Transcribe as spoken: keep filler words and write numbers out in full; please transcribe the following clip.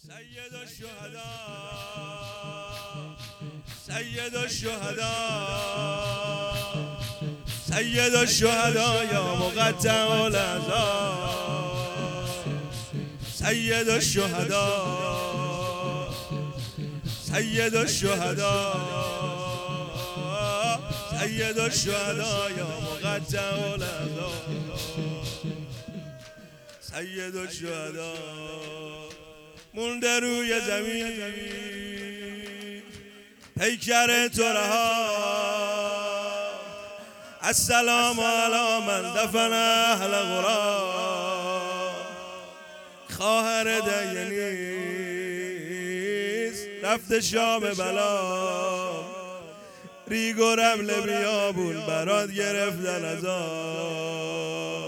سید الشهداء سید الشهداء سید الشهداء یا مقطع العذاب سید الشهداء سید الشهداء سید الشهداء یا مقطع العذاب سید الشهداء مونده روی زمین پیکر تو رها السلام علی من دفن اهل غرا خواهر دینیست رفت شام بلا ریگ و رمل بیابون برات گرفتن عذاب